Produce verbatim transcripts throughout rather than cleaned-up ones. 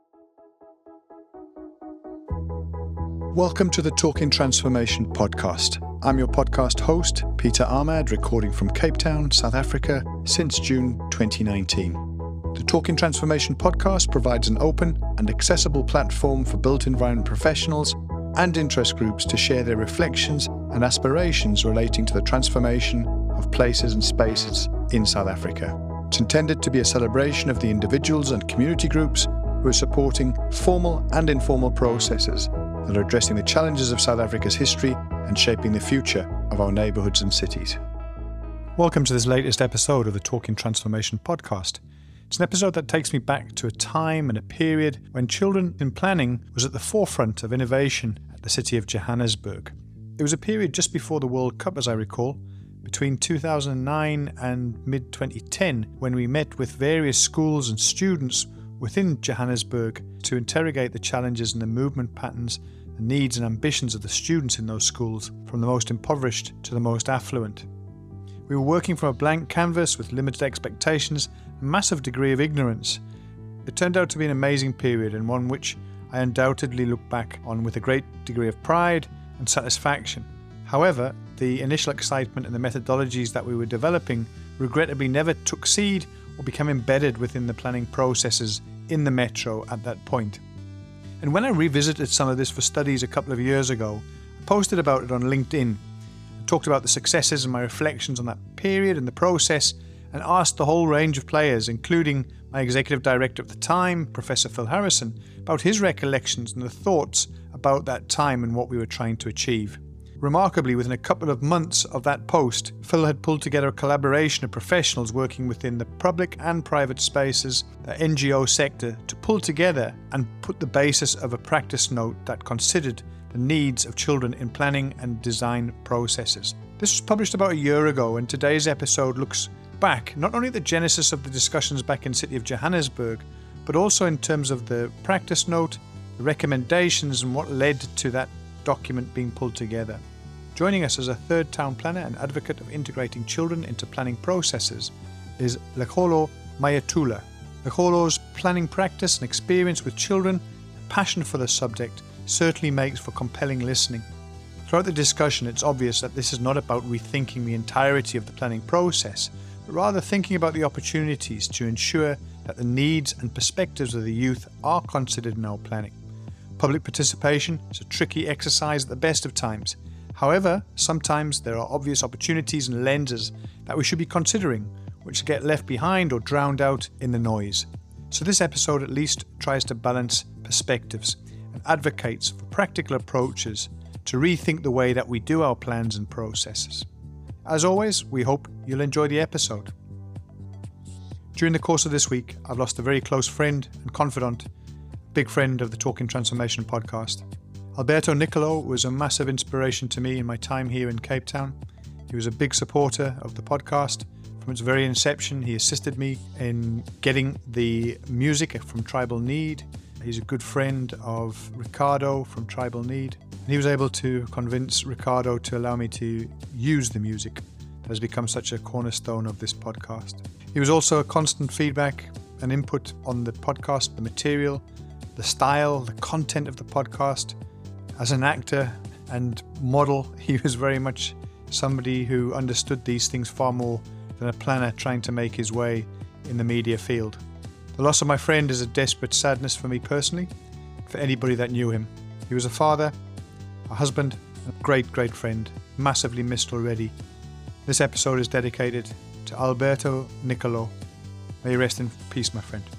Welcome to the Talking Transformation podcast. I'm your podcast host, Peter Ahmad, recording from Cape Town, South Africa, since June twenty nineteen. The Talking Transformation podcast provides an open and accessible platform for built environment professionals and interest groups to share their reflections and aspirations relating to the transformation of places and spaces in South Africa. It's intended to be a celebration of the individuals and community groups who are supporting formal and informal processes that are addressing the challenges of South Africa's history and shaping the future of our neighbourhoods and cities. Welcome to this latest episode of the Talking Transformation podcast. It's an episode that takes me back to a time and a period when children in planning was at the forefront of innovation at the city of Johannesburg. It was a period just before the World Cup, as I recall, between two thousand nine and mid twenty ten, when we met with various schools and students within Johannesburg to interrogate the challenges and the movement patterns, the needs and ambitions of the students in those schools, from the most impoverished to the most affluent. We were working from a blank canvas with limited expectations, a massive degree of ignorance. It turned out to be an amazing period, and one which I undoubtedly look back on with a great degree of pride and satisfaction. However, the initial excitement and the methodologies that we were developing regrettably never took seed or became embedded within the planning processes in the metro at that point. And when I revisited some of this for studies a couple of years ago, I posted about it on LinkedIn. I talked about the successes and my reflections on that period and the process, and asked the whole range of players, including my executive director at the time, Professor Phil Harrison, about his recollections and the thoughts about that time and what we were trying to achieve. Remarkably, within a couple of months of that post, Phil had pulled together a collaboration of professionals working within the public and private spaces, the N G O sector, to pull together and put the basis of a practice note that considered the needs of children in planning and design processes. This was published about a year ago, and today's episode looks back not only at the genesis of the discussions back in the city of Johannesburg, but also in terms of the practice note, the recommendations, and what led to that document being pulled together. Joining us as a third town planner and advocate of integrating children into planning processes is Lekgolo Mayatula. Lekgolo's planning practice and experience with children and passion for the subject certainly makes for compelling listening. Throughout the discussion, it's obvious that this is not about rethinking the entirety of the planning process, but rather thinking about the opportunities to ensure that the needs and perspectives of the youth are considered in our planning. Public participation is a tricky exercise at the best of times. However, sometimes there are obvious opportunities and lenses that we should be considering, which get left behind or drowned out in the noise. So this episode at least tries to balance perspectives and advocates for practical approaches to rethink the way that we do our plans and processes. As always, we hope you'll enjoy the episode. During the course of this week, I've lost a very close friend and confidant, big friend of the Talking Transformation podcast. Alberto Nicolo was a massive inspiration to me in my time here in Cape Town. He was a big supporter of the podcast. From its very inception, he assisted me in getting the music from Tribal Need. He's a good friend of Ricardo from Tribal Need. And he was able to convince Ricardo to allow me to use the music that has become such a cornerstone of this podcast. He was also a constant feedback and input on the podcast, the material, the style, the content of the podcast. As an actor and model, he was very much somebody who understood these things far more than a planner trying to make his way in the media field. The loss of my friend is a desperate sadness for me personally, for anybody that knew him. He was a father, a husband, a great, great friend, massively missed already. This episode is dedicated to Alberto Nicolo. May you rest in peace, my friend.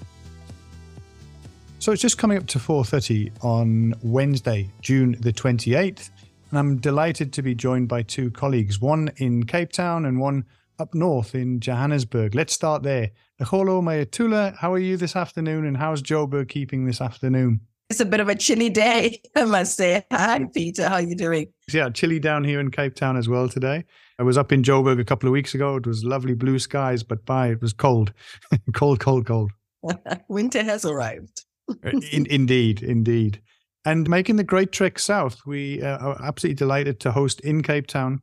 So it's just coming up to four thirty on Wednesday, June the twenty-eighth, and I'm delighted to be joined by two colleagues, one in Cape Town and one up north in Johannesburg. Let's start there. Lekgolo Mayatula, how are you this afternoon, and how's Joburg keeping this afternoon? It's a bit of a chilly day, I must say. Hi, Peter. How are you doing? Yeah, chilly down here in Cape Town as well today. I was up in Joburg a couple of weeks ago. It was lovely blue skies, but by it was cold. cold, cold, cold. Winter has arrived. in, indeed, indeed. And making the great trek south, we uh, are absolutely delighted to host in Cape Town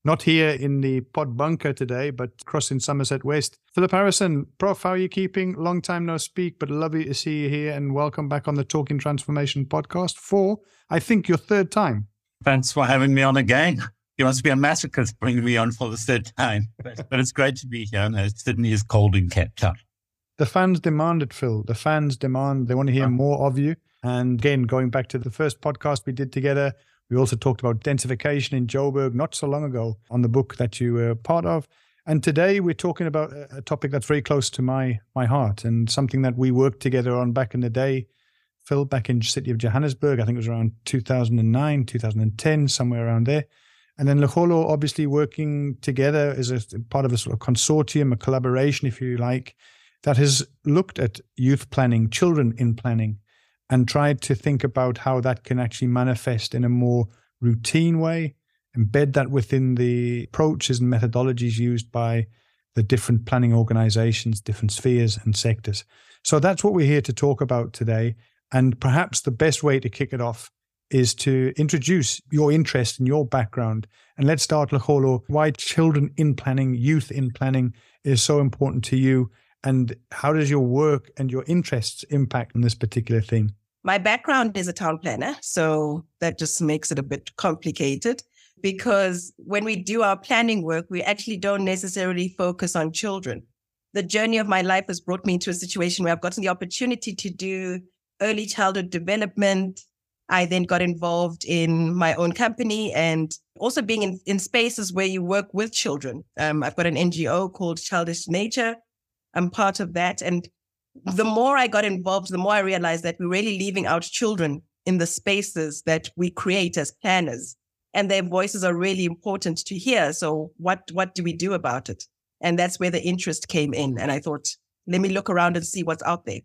not here in the pod bunker today, but across in Somerset West. Philip Harrison, Prof, how are you keeping? Long time no speak, but lovely to see you here, and welcome back on the Talking Transformation podcast for, I think, your third time. Thanks for having me on again. You must be a masochist bringing me on for the third time, but, but it's great to be here. And Sydney is cold in Cape Town. The fans demand it, Phil. The fans demand, they want to hear more of you. And again, going back to the first podcast we did together, we also talked about densification in Joburg not so long ago on the book that you were part of. And today we're talking about a topic that's very close to my my heart and something that we worked together on back in the day, Phil, back in the city of Johannesburg. I think it was around two thousand nine, two thousand ten, somewhere around there. And then Lekgolo obviously working together as a part of a sort of consortium, a collaboration, if you like, that has looked at youth planning, children in planning, and tried to think about how that can actually manifest in a more routine way, embed that within the approaches and methodologies used by the different planning organizations, different spheres and sectors. So that's what we're here to talk about today. And perhaps the best way to kick it off is to introduce your interest and your background. And let's start, Lekgolo, why children in planning, youth in planning is so important to you. And how does your work and your interests impact on this particular theme? My background is a town planner, so that just makes it a bit complicated because when we do our planning work, we actually don't necessarily focus on children. The journey of my life has brought me into a situation where I've gotten the opportunity to do early childhood development. I then got involved in my own company and also being in, in spaces where you work with children. Um, I've got an N G O called Childish Nature. I'm part of that. And the more I got involved, the more I realized that we're really leaving out children in the spaces that we create as planners. And their voices are really important to hear. So what, what do we do about it? And that's where the interest came in. And I thought, let me look around and see what's out there.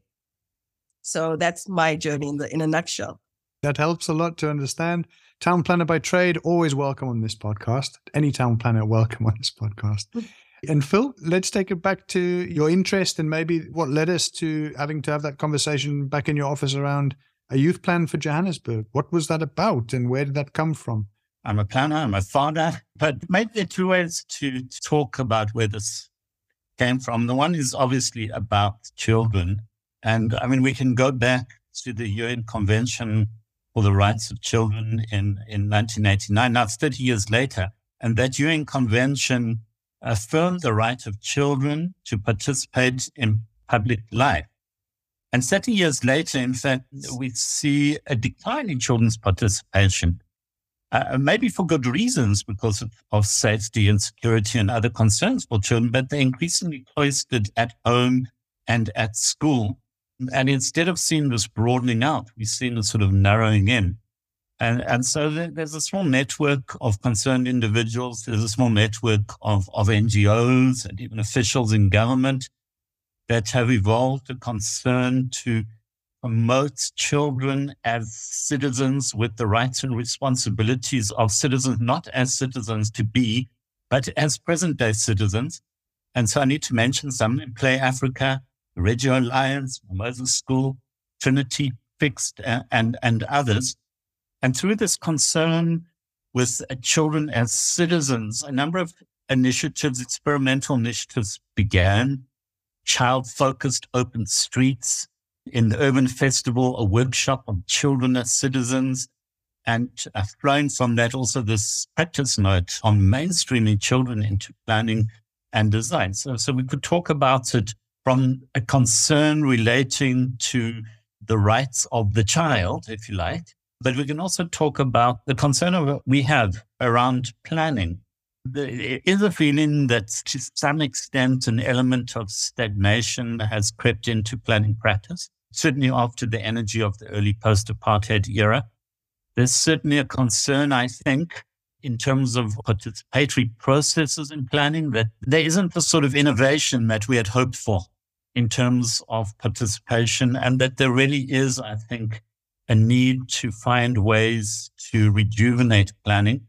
So that's my journey in, the, in a nutshell. That helps a lot to understand. Town planner by trade, always welcome on this podcast. Any town planner, welcome on this podcast. And Phil, let's take it back to your interest and maybe what led us to having to have that conversation back in your office around a youth plan for Johannesburg. What was that about and where did that come from? I'm a planner, I'm a father, but maybe there are two ways to talk about where this came from. The one is obviously about children. And I mean, we can go back to the U N Convention for the Rights of Children in, in nineteen eighty-nine. Now it's thirty years later. And that U N Convention affirmed the right of children to participate in public life. And thirty years later, in fact, we see a decline in children's participation, uh, maybe for good reasons because of, of safety and security and other concerns for children, but they're increasingly cloistered at home and at school. And instead of seeing this broadening out, we've seen this sort of narrowing in. And, and so there, there's a small network of concerned individuals. There's a small network of, of N G Os and even officials in government that have evolved a concern to promote children as citizens with the rights and responsibilities of citizens, not as citizens to be, but as present-day citizens. And so I need to mention some in Play Africa, Reggio Alliance, Moses School, Trinity, Fixed, uh, and, and others. And through this concern with uh, children as citizens, a number of initiatives, experimental initiatives began. Child-focused open streets, in the Urban Festival, a workshop on children as citizens, and uh, flowing from that also this practice note on mainstreaming children into planning and design. So, so we could talk about it from a concern relating to the rights of the child, if you like. But we can also talk about the concern of, we have around planning. There is a feeling that to some extent an element of stagnation has crept into planning practice, certainly after the energy of the early post-apartheid era. There's certainly a concern, I think, in terms of participatory processes in planning, that there isn't the sort of innovation that we had hoped for in terms of participation, and that there really is, I think, a need to find ways to rejuvenate planning.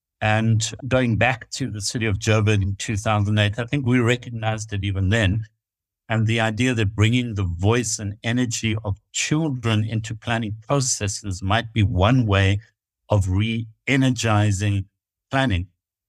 And going back to the city of Joburg in two thousand eight, I think we recognized it even then. And the idea that bringing the voice and energy of children into planning processes might be one way of re-energizing planning.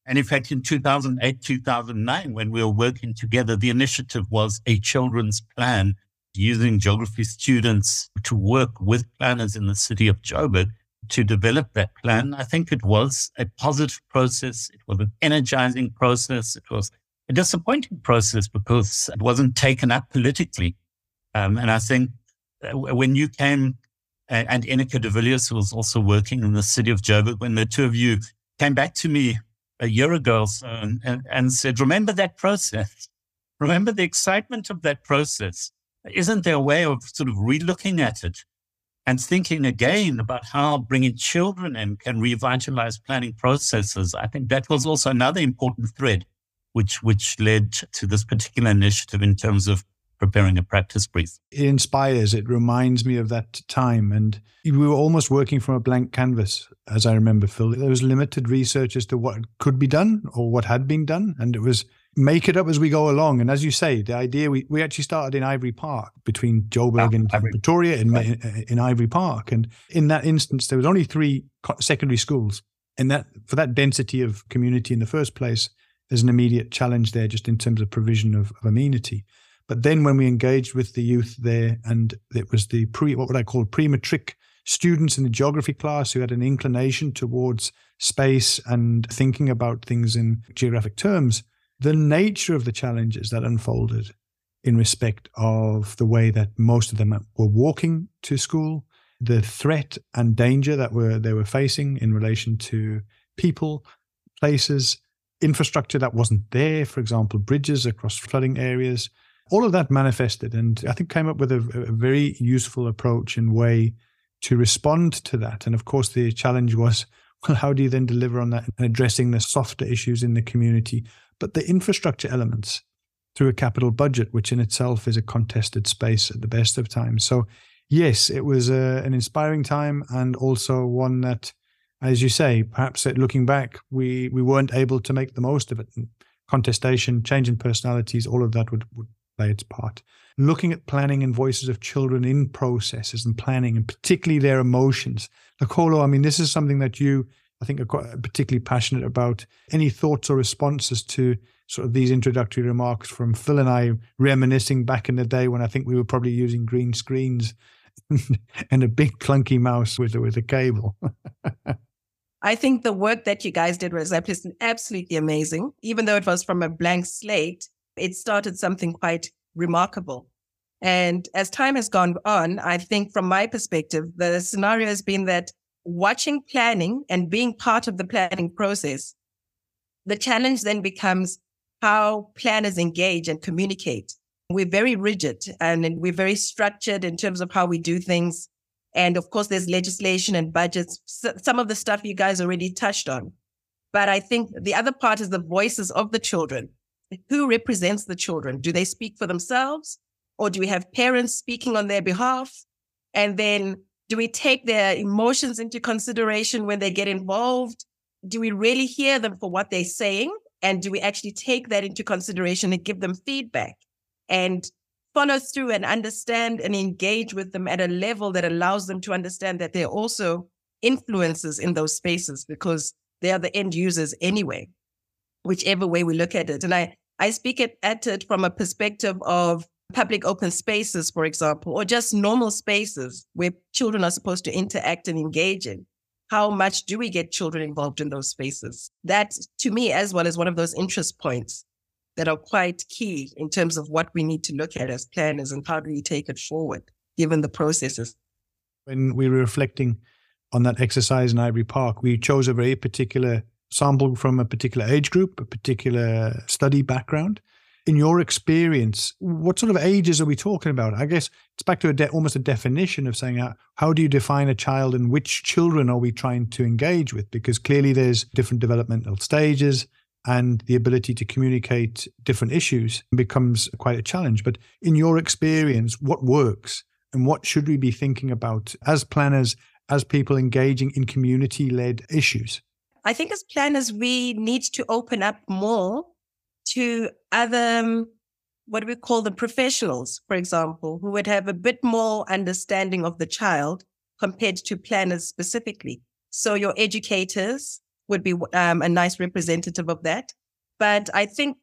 And in fact, in two thousand eight, two thousand nine, when we were working together, the initiative was a children's plan using geography students to work with planners in the city of Joburg to develop that plan. I think it was a positive process. It was an energizing process. It was a disappointing process because it wasn't taken up politically. Um, and I think when you came, and Ineke de Villiers, who was also working in the city of Joburg, when the two of you came back to me a year ago so, and, and said, remember that process? Remember the excitement of that process? Isn't there a way of sort of relooking at it and thinking again about how bringing children in can revitalize planning processes? I think that was also another important thread which which led to this particular initiative in terms of preparing a practice brief. It inspires. It reminds me of that time. And we were almost working from a blank canvas, as I remember, Phil. There was limited research as to what could be done or what had been done. And it was make it up as we go along. And as you say, the idea, we, we actually started in Ivory Park, between Joburg oh, and Ivory. Pretoria in, right. in, in Ivory Park. And in that instance, there was only three secondary schools. And that for that density of community in the first place, there's an immediate challenge there just in terms of provision of, of amenity. But then when we engaged with the youth there, and it was the pre, what would I call pre-matric students in the geography class who had an inclination towards space and thinking about things in geographic terms, the nature of the challenges that unfolded in respect of the way that most of them were walking to school, the threat and danger that were they were facing in relation to people, places, infrastructure that wasn't there, for example, bridges across flooding areas. All of that manifested, and I think came up with a, a very useful approach and way to respond to that. And of course, the challenge was, well, how do you then deliver on that and addressing the softer issues in the community, but the infrastructure elements through a capital budget, which in itself is a contested space at the best of times. So yes, it was a, an inspiring time, and also one that, as you say, perhaps looking back, we, we weren't able to make the most of it. Contestation, change in personalities, all of that would, would play its part. Looking at planning and voices of children in processes and planning, and particularly their emotions. Lekgolo, I mean, this is something that you, I think, are quite particularly passionate about. Any thoughts or responses to sort of these introductory remarks from Phil and I, reminiscing back in the day when I think we were probably using green screens and a big clunky mouse with, with a cable? I think the work that you guys did was absolutely amazing. Even though it was from a blank slate, it started something quite remarkable. And as time has gone on, I think from my perspective, the scenario has been that watching planning and being part of the planning process, the challenge then becomes how planners engage and communicate. We're very rigid and we're very structured in terms of how we do things. And of course, there's legislation and budgets, some of the stuff you guys already touched on. But I think the other part is the voices of the children. Who represents the children? Do they speak for themselves? Or do we have parents speaking on their behalf? And then do we take their emotions into consideration when they get involved? Do we really hear them for what they're saying? And do we actually take that into consideration and give them feedback and follow through and understand and engage with them at a level that allows them to understand that they're also influencers in those spaces, because they are the end users anyway, whichever way we look at it. And I, I speak at, at it from a perspective of public open spaces, for example, or just normal spaces where children are supposed to interact and engage in. How much do we get children involved in those spaces? That, to me, as well, is one of those interest points that are quite key in terms of what we need to look at as planners and how do we take it forward, given the processes. When we were reflecting on that exercise in Ivory Park, we chose a very particular sample from a particular age group, a particular study background. In your experience, what sort of ages are we talking about? I guess it's back to a de- almost a definition of saying, how, how do you define a child and which children are we trying to engage with? Because clearly there's different developmental stages, and the ability to communicate different issues becomes quite a challenge. But in your experience, what works and what should we be thinking about as planners, as people engaging in community-led issues? I think as planners, we need to open up more to other, um, what we call the professionals, for example, who would have a bit more understanding of the child compared to planners specifically. So your educators, would be um, a nice representative of that. But I think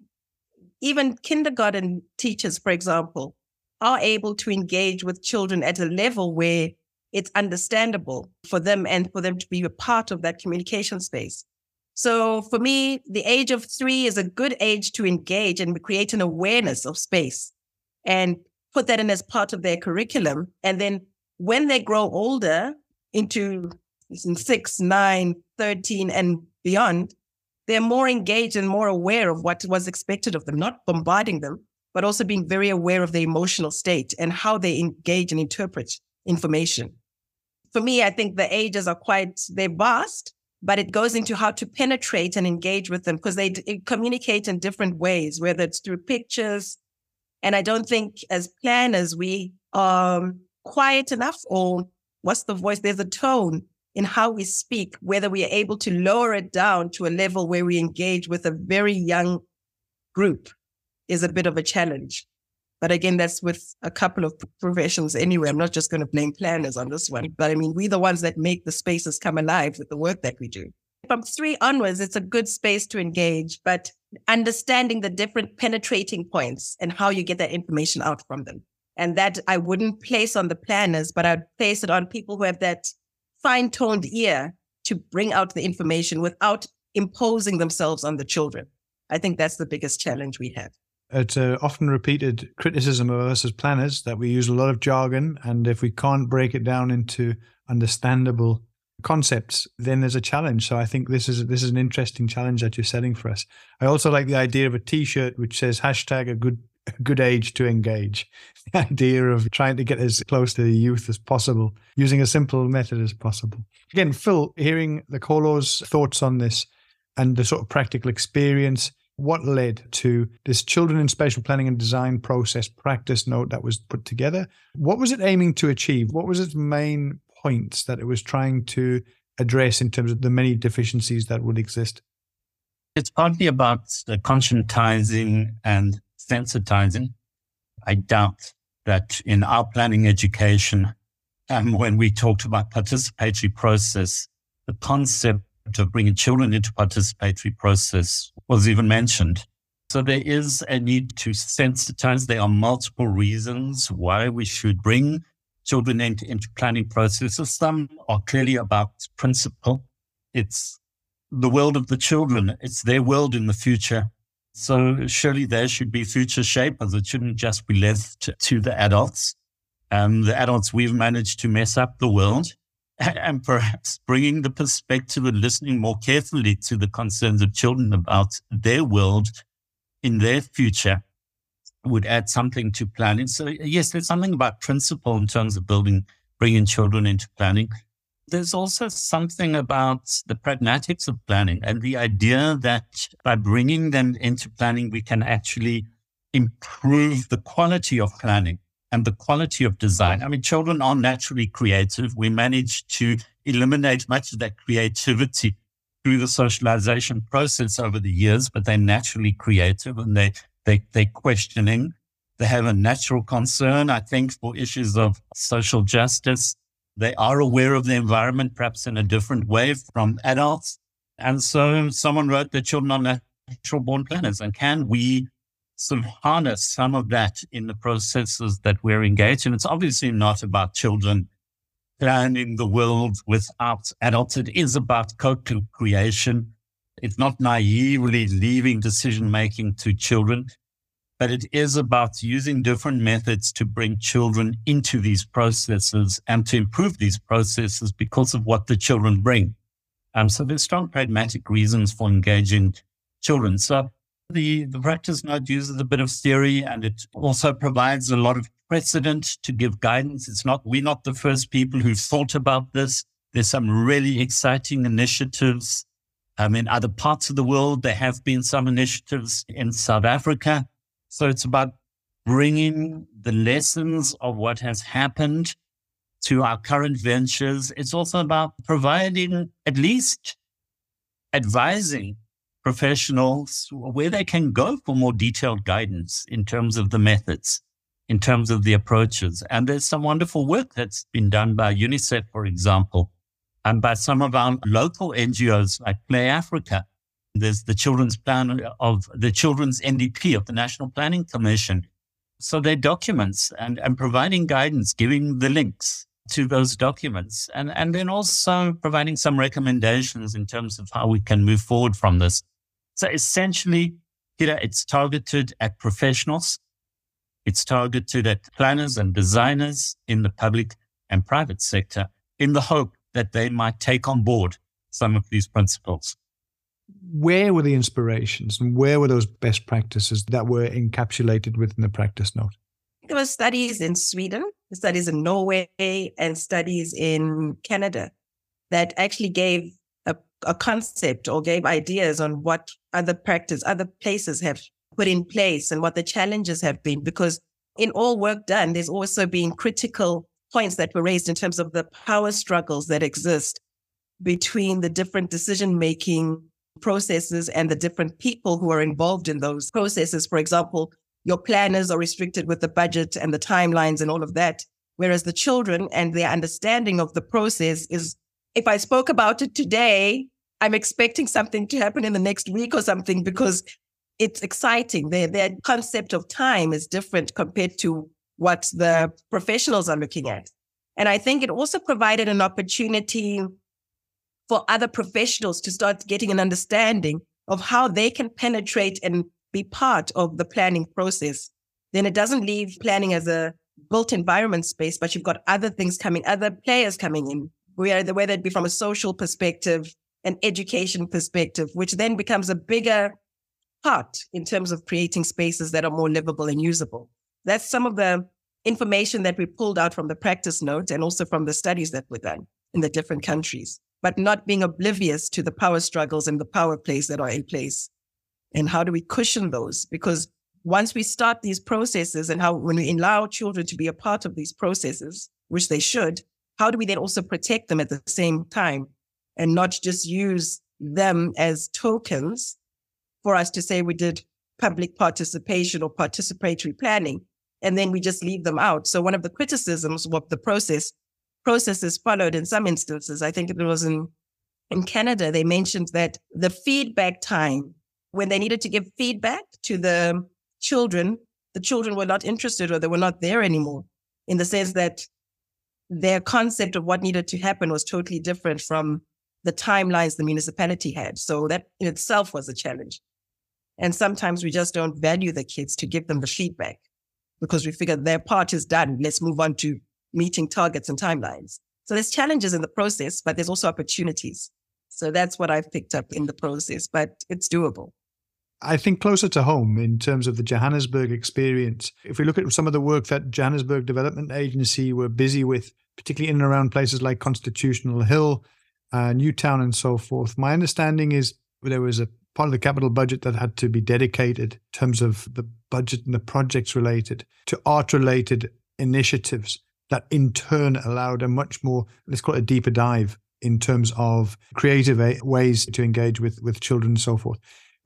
even kindergarten teachers, for example, are able to engage with children at a level where it's understandable for them and for them to be a part of that communication space. So for me, the age of three is a good age to engage and create an awareness of space and put that in as part of their curriculum. And then when they grow older into six, nine, thirteen and beyond, they're more engaged and more aware of what was expected of them, not bombarding them, but also being very aware of their emotional state and how they engage and interpret information. For me, I think the ages are quite, they're vast, but it goes into how to penetrate and engage with them because they d- communicate in different ways, whether it's through pictures. And I don't think as planners, we are quiet enough, or what's the voice? There's a tone in how we speak, whether we are able to lower it down to a level where we engage with a very young group is a bit of a challenge. But again, that's with a couple of professions anyway. I'm not just going to blame planners on this one. But I mean, we're the ones that make the spaces come alive with the work that we do. From three onwards, it's a good space to engage, but understanding the different penetrating points and how you get that information out from them. And that I wouldn't place on the planners, but I'd place it on people who have that fine-toned ear to bring out the information without imposing themselves on the children. I think that's the biggest challenge we have. It's an often repeated criticism of us as planners that we use a lot of jargon, and if we can't break it down into understandable concepts, then there's a challenge. So I think this is this is an interesting challenge that you're setting for us. I also like the idea of a T-shirt which says hashtag a good a good age to engage. The idea of trying to get as close to the youth as possible, using a simple method as possible. Again, Phil, hearing the Kholo's thoughts on this and the sort of practical experience, what led to this Children in Spatial Planning and Design process practice note that was put together? What was it aiming to achieve? What was its main points that it was trying to address in terms of the many deficiencies that would exist? It's partly about the conscientizing and sensitizing. I doubt that in our planning education, um, when we talked about participatory process, the concept of bringing children into participatory process was even mentioned. So there is a need to sensitize. There are multiple reasons why we should bring children into, into planning processes. Some are clearly about principle. It's the world of the children. It's their world in the future. So surely there should be future shapers. It shouldn't just be left to the adults. Um, the adults, we've managed to mess up the world. And perhaps bringing the perspective and listening more carefully to the concerns of children about their world in their future would add something to planning. So yes, there's something about principle in terms of building, bringing children into planning. There's also something about the pragmatics of planning and the idea that by bringing them into planning, we can actually improve the quality of planning and the quality of design. I mean, children are naturally creative. We manage to eliminate much of that creativity through the socialization process over the years, but they're naturally creative and they, they, they're questioning. They have a natural concern, I think, for issues of social justice. They are aware of the environment, perhaps in a different way from adults. And so someone wrote that children are natural born planners. And can we sort of harness some of that in the processes that we're engaged in? It's obviously not about children planning the world without adults. It is about co-creation. It's not naively leaving decision-making to children, but it is about using different methods to bring children into these processes and to improve these processes because of what the children bring. Um, so there's strong pragmatic reasons for engaging children. So The, the practice note uses a bit of theory, and it also provides a lot of precedent to give guidance. It's not, we're not the first people who've thought about this. There's some really exciting initiatives um, in other parts of the world. There have been some initiatives in South Africa. So it's about bringing the lessons of what has happened to our current ventures. It's also about providing, at least advising professionals where they can go for more detailed guidance in terms of the methods, in terms of the approaches. And there's some wonderful work that's been done by UNICEF, for example, and by some of our local N G Os like Play Africa. There's the Children's Plan of the Children's N D P of the National Planning Commission. So they're documents and, and providing guidance, giving the links to those documents, and, and then also providing some recommendations in terms of how we can move forward from this. So essentially, Peter, it's targeted at professionals. It's targeted at planners and designers in the public and private sector in the hope that they might take on board some of these principles. Where were the inspirations and where were those best practices that were encapsulated within the practice note? There were studies in Sweden, studies in Norway, and studies in Canada that actually gave a, a concept or gave ideas on what other practice, other places have put in place and what the challenges have been. Because in all work done, there's also been critical points that were raised in terms of the power struggles that exist between the different decision-making processes and the different people who are involved in those processes. For example, your planners are restricted with the budget and the timelines and all of that, whereas the children and their understanding of the process is, if I spoke about it today, I'm expecting something to happen in the next week or something because it's exciting. Their, their concept of time is different compared to what the professionals are looking at. And I think it also provided an opportunity for other professionals to start getting an understanding of how they can penetrate and be part of the planning process. Then it doesn't leave planning as a built environment space, but you've got other things coming, other players coming in, whether it be from a social perspective, an education perspective, which then becomes a bigger part in terms of creating spaces that are more livable and usable. That's some of the information that we pulled out from the practice note and also from the studies that were done in the different countries, but not being oblivious to the power struggles and the power plays that are in place. And how do we cushion those? Because once we start these processes and how, when we allow children to be a part of these processes, which they should, how do we then also protect them at the same time and not just use them as tokens for us to say we did public participation or participatory planning, and then we just leave them out. So one of the criticisms of the process, processes followed in some instances, I think it was in, in Canada, they mentioned that the feedback time, when they needed to give feedback to the children, the children were not interested or they were not there anymore, in the sense that their concept of what needed to happen was totally different from the timelines the municipality had. So that in itself was a challenge. And sometimes we just don't value the kids to give them the feedback because we figure their part is done. Let's move on to meeting targets and timelines. So there's challenges in the process, but there's also opportunities. So that's what I've picked up in the process, but it's doable. I think closer to home in terms of the Johannesburg experience, if we look at some of the work that Johannesburg Development Agency were busy with, particularly in and around places like Constitutional Hill, uh, Newtown and so forth, my understanding is there was a part of the capital budget that had to be dedicated in terms of the budget and the projects related to art-related initiatives that in turn allowed a much more, let's call it a deeper dive in terms of creative ways to engage with, with children and so forth.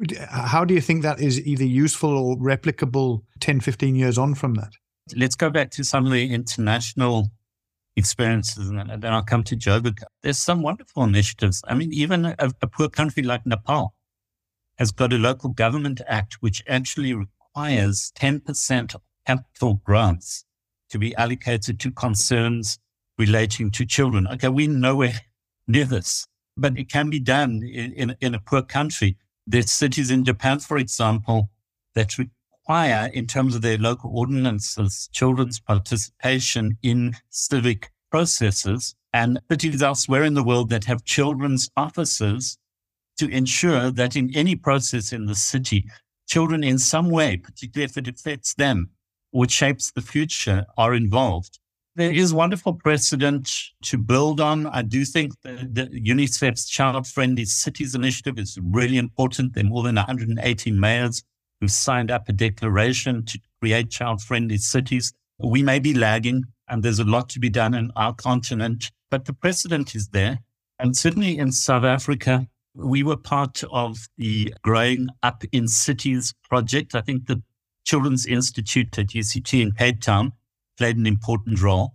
How do you think that is either useful or replicable ten, fifteen years on from that? Let's go back to some of the international experiences and then I'll come to Joburg. There's some wonderful initiatives. I mean, even a, a poor country like Nepal has got a local government act which actually requires ten percent of capital grants to be allocated to concerns relating to children. Okay, we're nowhere near this, but it can be done in, in, in a poor country. There's cities in Japan, for example, that require, in terms of their local ordinances, children's participation in civic processes, and cities elsewhere in the world that have children's officers to ensure that in any process in the city, children in some way, particularly if it affects them, which shapes the future, are involved. There is wonderful precedent to build on. I do think that the UNICEF's Child-Friendly Cities Initiative is really important. There are more than one hundred eighty mayors who've signed up a declaration to create child-friendly cities. We may be lagging, and there's a lot to be done in our continent, but the precedent is there. And certainly in South Africa, we were part of the Growing Up in Cities project. I think the Children's Institute at U C T in Cape Town played an important role.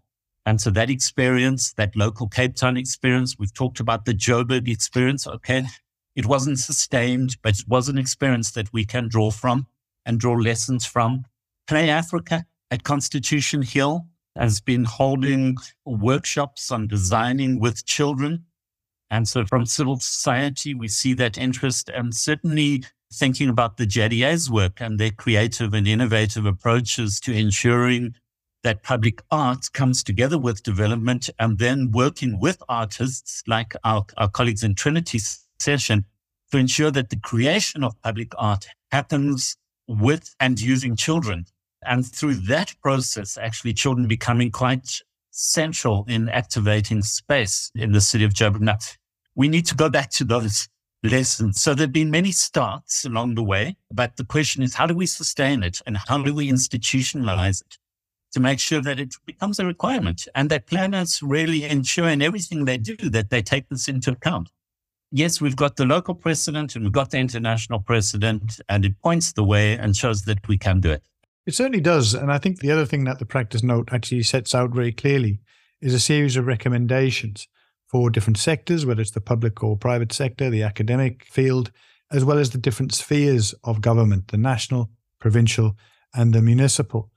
And so that experience, that local Cape Town experience, we've talked about the Joburg experience. Okay. It wasn't sustained, but it was an experience that we can draw from and draw lessons from. Play Africa at Constitution Hill has been holding workshops on designing with children. And so from civil society, we see that interest, and certainly thinking about the J D A's work and their creative and innovative approaches to ensuring that public art comes together with development, and then working with artists like our, our colleagues in Trinity Session to ensure that the creation of public art happens with and using children. And through that process, actually children becoming quite central in activating space in the city of Joburg. Now, we need to go back to those lessons. So there have been many starts along the way, but the question is, how do we sustain it and how do we institutionalize it to make sure that it becomes a requirement and that planners really ensure in everything they do that they take this into account? Yes, we've got the local precedent and we've got the international precedent, and it points the way and shows that we can do it. It certainly does. And I think the other thing that the practice note actually sets out very clearly is a series of recommendations for different sectors, whether it's the public or private sector, the academic field, as well as the different spheres of government, the national, provincial, and the municipal.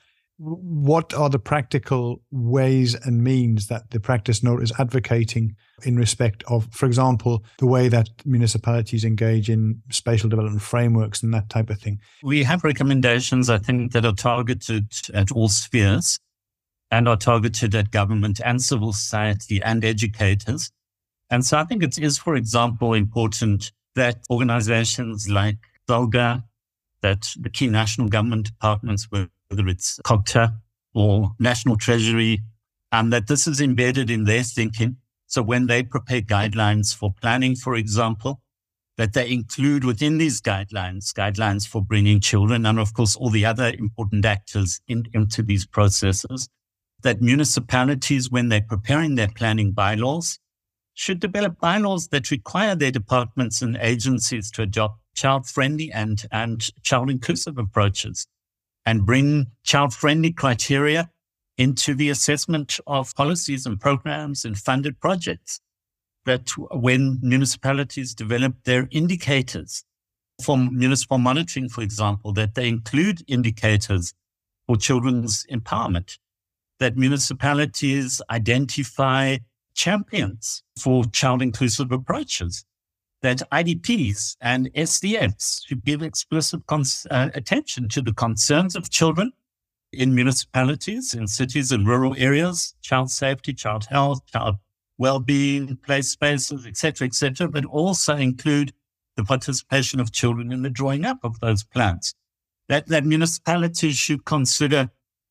What are the practical ways and means that the practice note is advocating in respect of, for example, the way that municipalities engage in spatial development frameworks and that type of thing? We have recommendations, I think, that are targeted at all spheres and are targeted at government and civil society and educators. And so I think it is, for example, important that organizations like SALGA, that the key national government departments, whether it's COGTA or National Treasury, and that this is embedded in their thinking. So when they prepare guidelines for planning, for example, that they include within these guidelines, guidelines for bringing children and, of course, all the other important actors in, into these processes, that municipalities, when they're preparing their planning bylaws, should develop bylaws that require their departments and agencies to adopt child-friendly and, and child-inclusive approaches and bring child-friendly criteria into the assessment of policies and programs and funded projects. That when municipalities develop their indicators for municipal monitoring, for example, that they include indicators for children's empowerment, that municipalities identify champions for child-inclusive approaches, that I D Ps and S D Fs should give explicit cons- uh, attention to the concerns of children in municipalities, in cities and rural areas, child safety, child health, child well-being, play spaces, et cetera, et cetera, but also include the participation of children in the drawing up of those plans. That, that municipalities should consider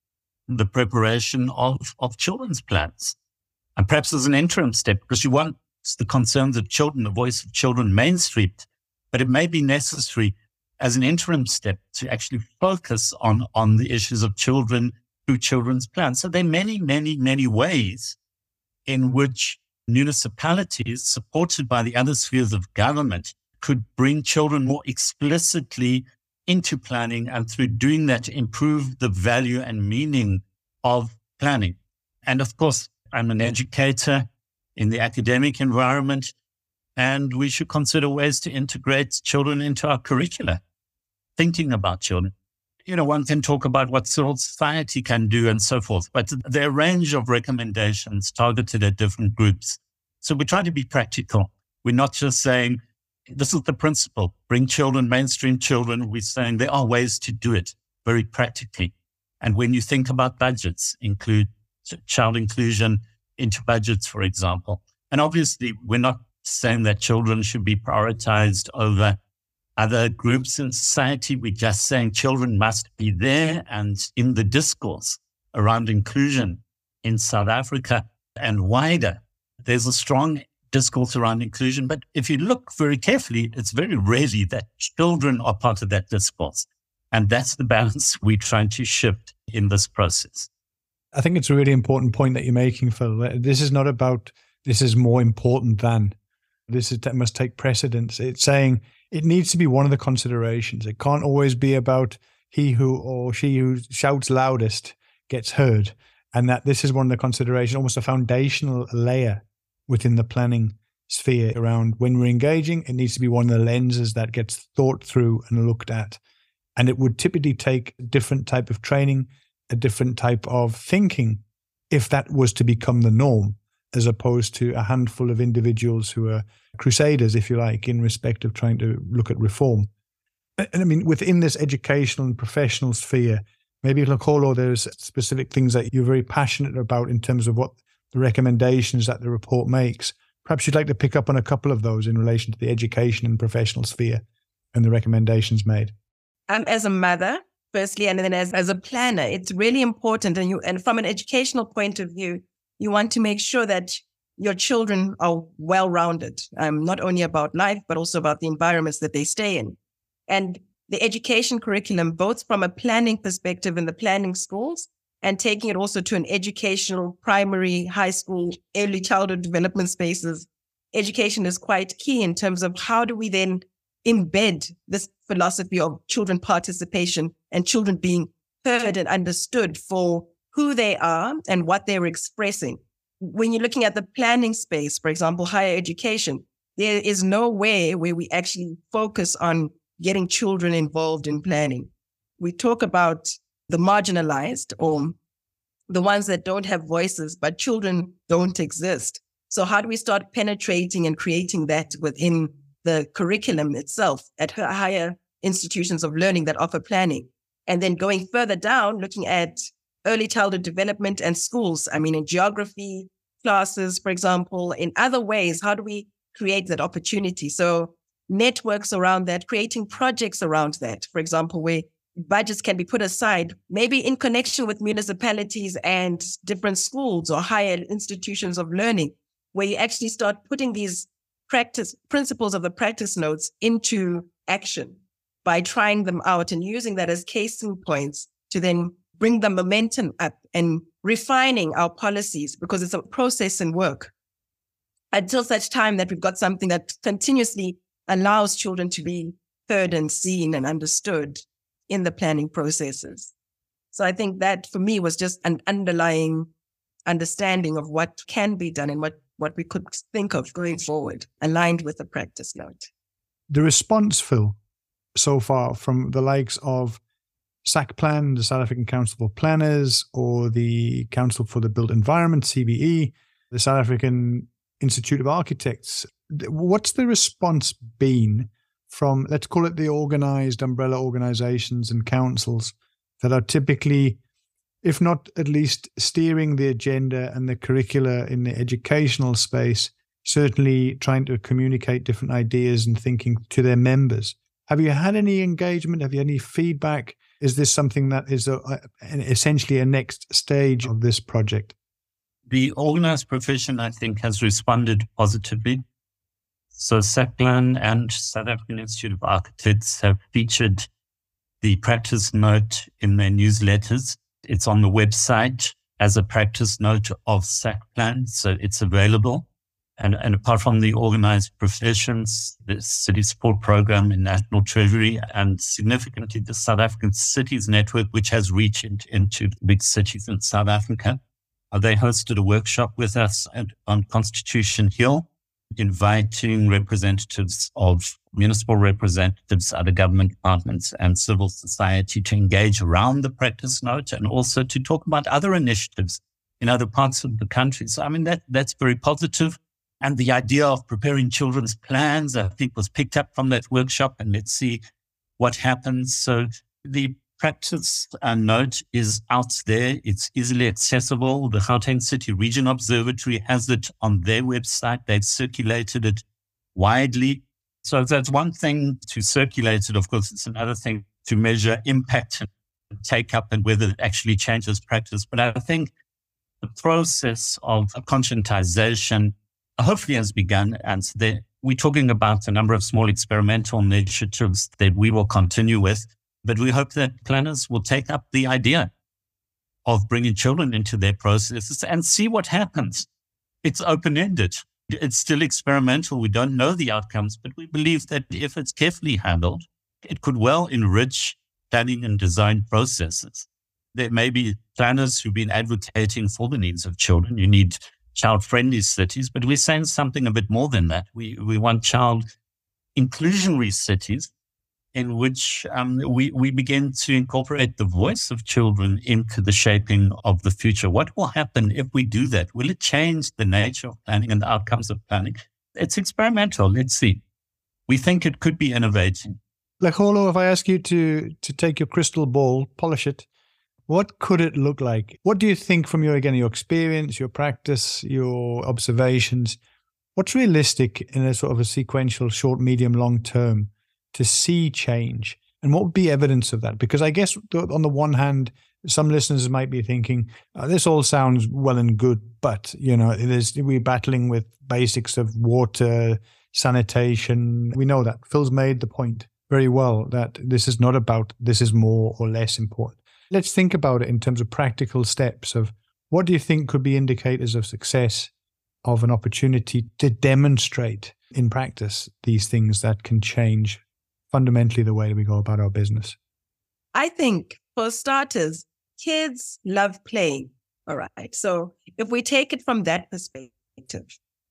the preparation of, of children's plans. And perhaps as an interim step, because you want the concerns of children, the voice of children mainstreamed, but it may be necessary as an interim step to actually focus on, on the issues of children through children's plans. So there are many, many, many ways in which municipalities, supported by the other spheres of government, could bring children more explicitly into planning, and through doing that, improve the value and meaning of planning. And of course, I'm an educator in the academic environment, and we should consider ways to integrate children into our curricula, thinking about children. You know, one can talk about what civil society can do and so forth, but there are a range of recommendations targeted at different groups. So we try to be practical. We're not just saying, this is the principle, bring children, mainstream children. We're saying there are ways to do it very practically. And when you think about budgets, include child inclusion into budgets, for example. And obviously, we're not saying that children should be prioritized over other groups in society. We're just saying children must be there and in the discourse around inclusion in South Africa and wider. There's a strong discourse around inclusion, but if you look very carefully, it's very rarely that children are part of that discourse. And that's the balance we're trying to shift in this process. I think it's a really important point that you're making, Phil. This is not about, this is more important than, this is, that must take precedence. It's saying it needs to be one of the considerations. It can't always be about he who or she who shouts loudest gets heard. and that this is one of the considerations, almost a foundational layer within the planning sphere around when we're engaging, it needs to be one of the lenses that gets thought through and looked at. And it would typically take a different type of training, a different type of thinking, if that was to become the norm, as opposed to a handful of individuals who are crusaders, if you like, in respect of trying to look at reform. And I mean, within this educational and professional sphere, maybe, Lukolo, there's specific things that you're very passionate about in terms of what the recommendations that the report makes. Perhaps you'd like to pick up on a couple of those in relation to the education and professional sphere and the recommendations made. Um, as a mother, firstly, and then as, as a planner, it's really important. And you, and from an educational point of view, you want to make sure that your children are well-rounded, um, not only about life, but also about the environments that they stay in. And the education curriculum, both from a planning perspective in the planning schools and taking it also to an educational, primary, high school, early childhood development spaces, education is quite key in terms of how do we then embed this philosophy of children participation and children being heard and understood for who they are and what they're expressing. When you're looking at the planning space, for example, higher education, there is nowhere where we actually focus on getting children involved in planning. We talk about the marginalized or the ones that don't have voices, but children don't exist. So how do we start penetrating and creating that within the curriculum itself at higher institutions of learning that offer planning? And then going further down, looking at early childhood development and schools. I mean, in geography classes, for example, in other ways, how do we create that opportunity? So networks around that, creating projects around that, for example, where budgets can be put aside, maybe in connection with municipalities and different schools or higher institutions of learning, where you actually start putting these practice principles of the practice notes into action by trying them out and using that as case points to then bring the momentum up and refining our policies, because it's a process and work until such time that we've got something that continuously allows children to be heard and seen and understood in the planning processes. So I think that for me was just an underlying understanding of what can be done and what, what we could think of going forward, aligned with the practice note. The response, Phil, so far from the likes of SACPlan, the South African Council for Planners, or the Council for the Built Environment, C B E, the South African Institute of Architects, what's the response been from, let's call it the organized umbrella organizations and councils that are typically, if not at least steering the agenda and the curricula in the educational space, certainly trying to communicate different ideas and thinking to their members? Have you had any engagement? Have you had any feedback? Is this something that is a, a, essentially a next stage of this project? The organized profession, I think, has responded positively. So SACPlan and South African Institute of Architects have featured the practice note in their newsletters. It's on the website as a practice note of SACPlan, so it's available. And, and apart from the organized professions, the City Support Program in National Treasury, and significantly the South African Cities Network, which has reached into, into the big cities in South Africa, uh, they hosted a workshop with us at, on Constitution Hill, inviting representatives of municipal representatives, other government departments, and civil society to engage around the practice note and also to talk about other initiatives in other parts of the country. So, I mean, that that's very positive. And the idea of preparing children's plans, I think, was picked up from that workshop, and let's see what happens. So the practice uh, note is out there. It's easily accessible. The Gauteng City Region Observatory has it on their website. They've circulated it widely. So that's one thing to circulate it. Of course, it's another thing to measure impact and take up and whether it actually changes practice. But I think the process of conscientization hopefully has begun, and there, we're talking about a number of small experimental initiatives that we will continue with, but we hope that planners will take up the idea of bringing children into their processes and see what happens. It's open-ended. It's still experimental. We don't know the outcomes, but we believe that if it's carefully handled, it could well enrich planning and design processes. There may be planners who've been advocating for the needs of children. You need child-friendly cities, but we're saying something a bit more than that. We we want child inclusionary cities in which um, we, we begin to incorporate the voice of children into the shaping of the future. What will happen if we do that? Will it change the nature of planning and the outcomes of planning? It's experimental. Let's see. We think it could be innovating. Lekgolo, if I ask you to to take your crystal ball, polish it, what could it look like? What do you think from your, again, your experience, your practice, your observations, what's realistic in a sort of a sequential short, medium, long term to see change? And what would be evidence of that? Because I guess on the one hand, some listeners might be thinking, oh, this all sounds well and good, but, you know, it is, we're battling with basics of water, sanitation. We know that. Phil's made the point very well that this is not about this is more or less important. Let's think about it in terms of practical steps of what do you think could be indicators of success, of an opportunity to demonstrate in practice these things that can change fundamentally the way that we go about our business? I think for starters, kids love playing. All right. So if we take it from that perspective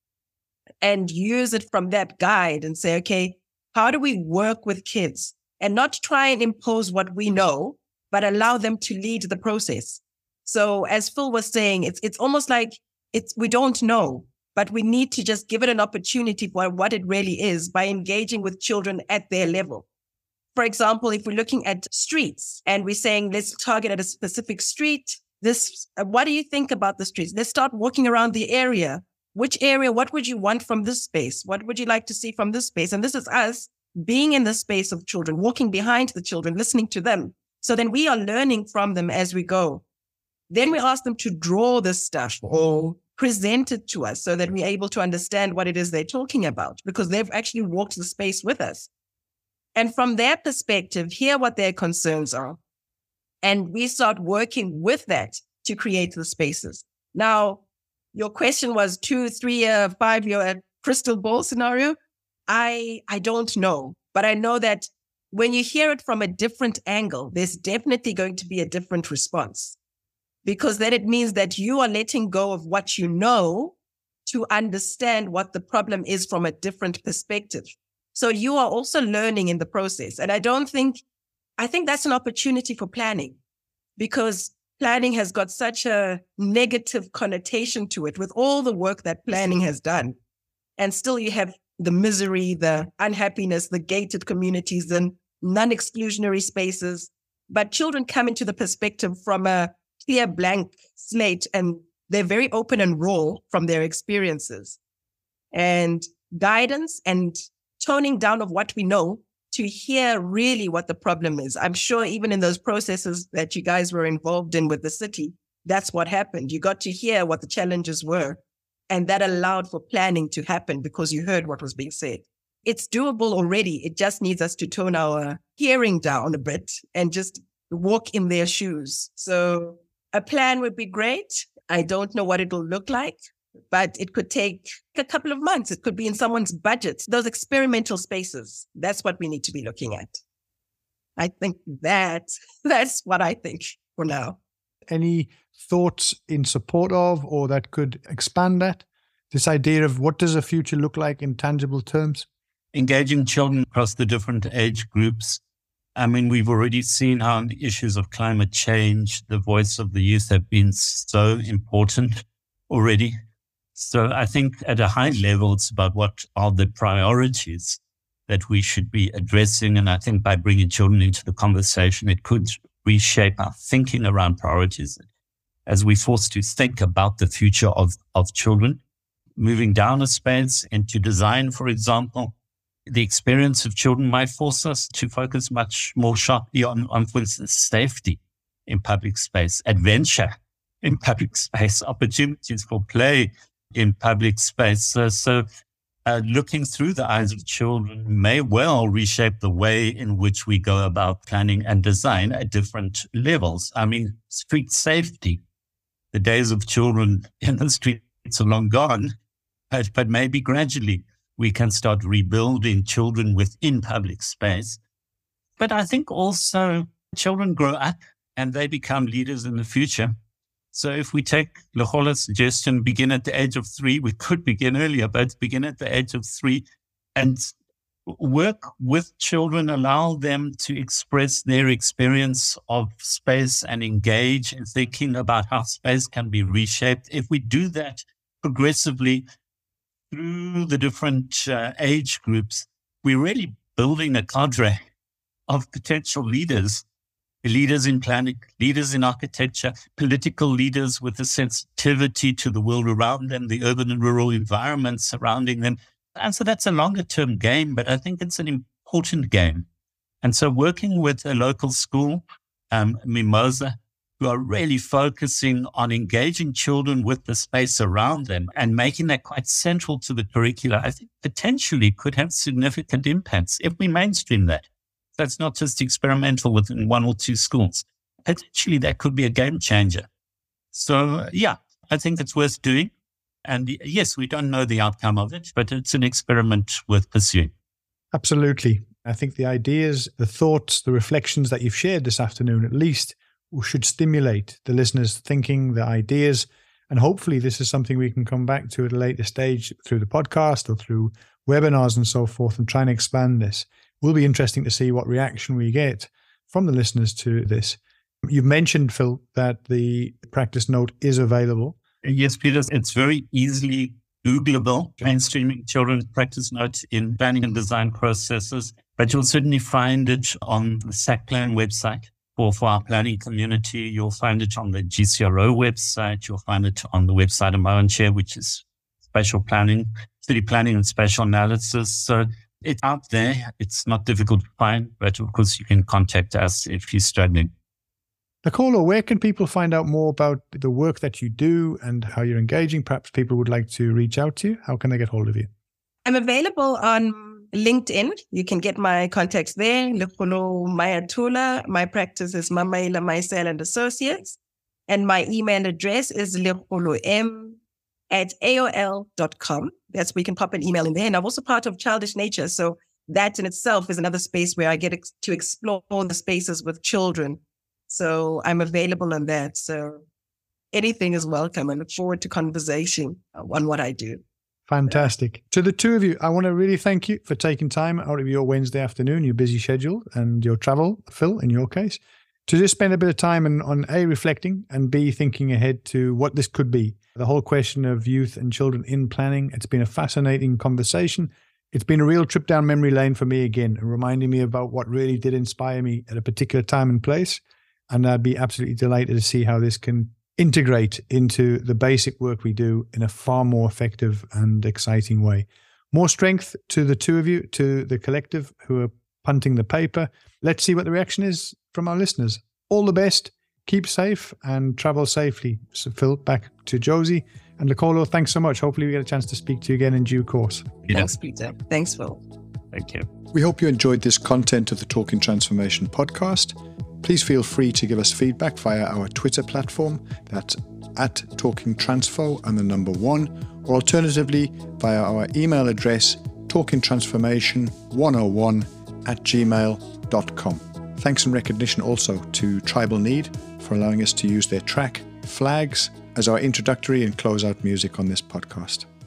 and use it from that guide and say, okay, how do we work with kids and not try and impose what we know, but allow them to lead the process? So as Phil was saying, it's it's almost like it's we don't know, but we need to just give it an opportunity for what it really is by engaging with children at their level. For example, if we're looking at streets and we're saying, let's target at a specific street, this, what do you think about the streets? Let's start walking around the area. Which area, what would you want from this space? What would you like to see from this space? And this is us being in the space of children, walking behind the children, listening to them. So then we are learning from them as we go. Then we ask them to draw this stuff or present it to us so that we're able to understand what it is they're talking about because they've actually walked the space with us. And from their perspective, hear what their concerns are. And we start working with that to create the spaces. Now, your question was two, three-year, five-year crystal ball scenario. I I don't know, but I know that when you hear it from a different angle, there's definitely going to be a different response because then it means that you are letting go of what you know to understand what the problem is from a different perspective. So you are also learning in the process. And I don't think, I think that's an opportunity for planning because planning has got such a negative connotation to it with all the work that planning has done. And still you have the misery, the unhappiness, the gated communities, the non-exclusionary spaces. But children come into the perspective from a clear blank slate and they're very open and raw from their experiences. And guidance and toning down of what we know to hear really what the problem is. I'm sure even in those processes that you guys were involved in with the city, that's what happened. You got to hear what the challenges were. And that allowed for planning to happen because you heard what was being said. It's doable already. It just needs us to tone our hearing down a bit and just walk in their shoes. So a plan would be great. I don't know what it'll look like, but it could take a couple of months. It could be in someone's budget. Those experimental spaces, that's what we need to be looking at. I think that that's what I think for now. Any thoughts in support of, or that could expand that? This idea of what does a future look like in tangible terms? Engaging children across the different age groups. I mean, we've already seen how the issues of climate change, the voice of the youth have been so important already. So I think at a high level, it's about what are the priorities that we should be addressing. And I think by bringing children into the conversation, it could reshape our thinking around priorities as we're forced to think about the future of, of children. Moving down a space into design, for example, the experience of children might force us to focus much more sharply on, on, for instance, safety in public space, adventure in public space, opportunities for play in public space. So, so uh, looking through the eyes of children may well reshape the way in which we go about planning and design at different levels. I mean, street safety, the days of children in the streets are long gone, but, but maybe gradually we can start rebuilding children within public space. But I think also children grow up and they become leaders in the future. So if we take Lekgolo's suggestion, begin at the age of three, we could begin earlier, but begin at the age of three and work with children, allow them to express their experience of space and engage in thinking about how space can be reshaped. If we do that progressively through the different uh, age groups, we're really building a cadre of potential leaders. Leaders in planning, leaders in architecture, political leaders with a sensitivity to the world around them, the urban and rural environments surrounding them. And so that's a longer term game, but I think it's an important game. And so working with a local school, um, Mimosa, who are really focusing on engaging children with the space around them and making that quite central to the curricula, I think potentially could have significant impacts if we mainstream that. That's not just experimental within one or two schools. Potentially, that could be a game changer. So, yeah, I think it's worth doing. And yes, we don't know the outcome of it, but it's an experiment worth pursuing. Absolutely. I think the ideas, the thoughts, the reflections that you've shared this afternoon, at least, should stimulate the listeners' thinking, the ideas. And hopefully this is something we can come back to at a later stage through the podcast or through webinars and so forth and try and expand this. Will be interesting to see what reaction we get from the listeners to this. You've mentioned, Phil, that the practice note is available. Yes, Peter, it's very easily Googleable, mainstreaming children's practice note in planning and design processes, but you'll certainly find it on the SACPlan website or for our planning community. You'll find it on the G C R O website. You'll find it on the website of my own chair, which is spatial planning, city planning and spatial analysis. So it's out there. It's not difficult to find, but of course you can contact us if you're struggling. Lekgolo, where can people find out more about the work that you do and how you're engaging? Perhaps people would like to reach out to you. How can they get hold of you? I'm available on LinkedIn. You can get my contacts there. Lekgolo Mayatula. My practice is Mamaila Maisel and Associates. And my email address is lekgolom at A O L dot com. That's where you can pop an email in there. And I'm also part of Childish Nature. So that in itself is another space where I get ex- to explore the spaces with children. So I'm available on that. So anything is welcome. I look forward to conversation on what I do. Fantastic. To the two of you, I want to really thank you for taking time out of your Wednesday afternoon, your busy schedule and your travel, Phil, in your case, to just spend a bit of time on, on A, reflecting and B, thinking ahead to what this could be. The whole question of youth and children in planning. It's been a fascinating conversation. It's been a real trip down memory lane for me again, reminding me about what really did inspire me at a particular time and place. And I'd be absolutely delighted to see how this can integrate into the basic work we do in a far more effective and exciting way. More strength to the two of you, to the collective who are punting the paper. Let's see what the reaction is from our listeners. All the best. Keep safe and travel safely. So Phil, back to Josie. And Lekgolo, thanks so much. Hopefully we get a chance to speak to you again in due course. Yeah. Thanks, Peter. Thanks, Phil. Thank you. We hope you enjoyed this content of the Talking Transformation podcast. Please feel free to give us feedback via our Twitter platform. That's at Talking Transfo and the number one, or alternatively via our email address, talking transformation one oh one at gmail dot com. Thanks and recognition also to Tribal Need for allowing us to use their track, Flags, as our introductory and closeout music on this podcast.